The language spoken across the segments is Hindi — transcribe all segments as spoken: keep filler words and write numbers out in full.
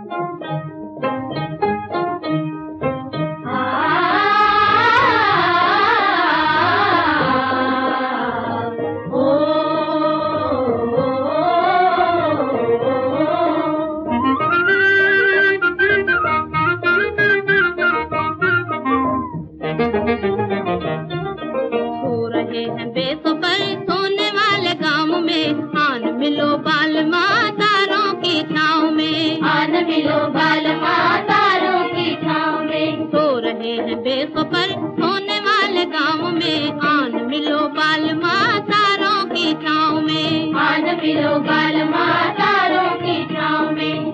बेखबर सोने वाले गांव में आन मिलो बाल माँ तारों की छाँव में, आन मिलो बाल माँ तारों की छाँव में। सो रहे हैं बेखबर सोने वाले गांव में आन मिलो बाल माँ तारों की छाँव में, आन मिलो बाल माँ तारों की छाँव में।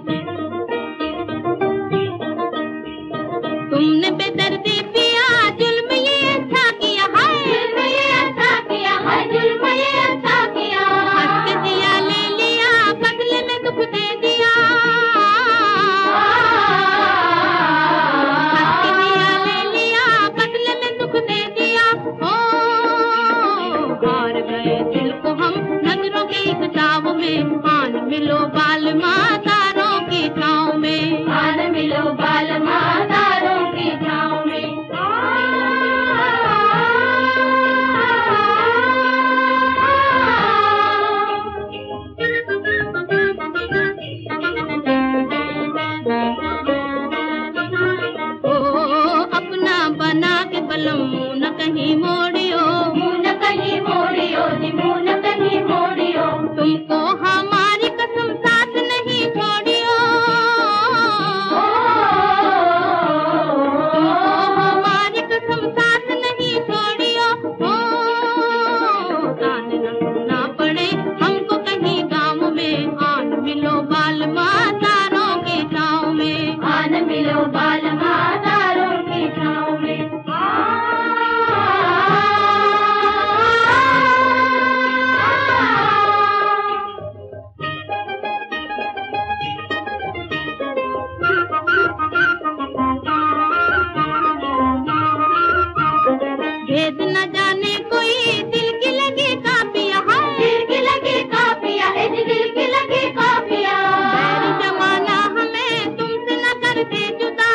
तुमने बेदर्दी पिया जुल्म ये अच्छा किया है, जुल्म ये अच्छा किया है, जुल्म ये अच्छा किया। हक दिया ले लिया बदले में दुख दे दिया, हक दिया ले लिया बदले में दुख दे दिया। ओ हार गए दिल को हम नजरों की खिताब में, आन मिलो बाल माँ तारों की छाँव में, आन मिलो बाल माँ तारों की छाँव में। बना के बलम मुँह न कहीं मोड़ियो, मुँह न कहीं मोड़ियो जी, मुँह न कहीं मोड़ियो। तुमको हमारी कसम साथ नहीं छोड़ियो, तुमको हमारी कसम साथ नहीं छोड़ियो। ओ गाने न सुनना पड़े हमको कहीं गाँव में, आन मिलो बाल माँ तारों की छाँव में, आन मिलो बाल माँ तारों की छाँव में। भेद न जाने कोई दिल की लगी काफिया है, दिल की लगी काफिया है, दिल की लगी काफिया। बैरी जमाना हमें तुमसे न कर दे जुदा,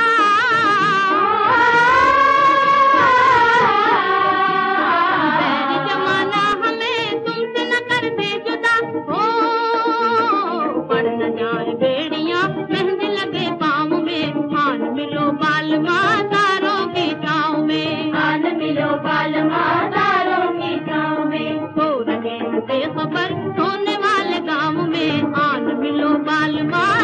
बैरी जमाना हमें तुमसे न कर दे जुदा। ओ पड़ न जाए बेड़ियां मेहंदी लगे पाँव में, आन मिलो बाल माँ तारों की छाँव में, आन मिलो बाल माँ तारों की छाँव में। सो रहे हैं बेखबर सोने वाले गाँव में, आन मिलो बाल माँ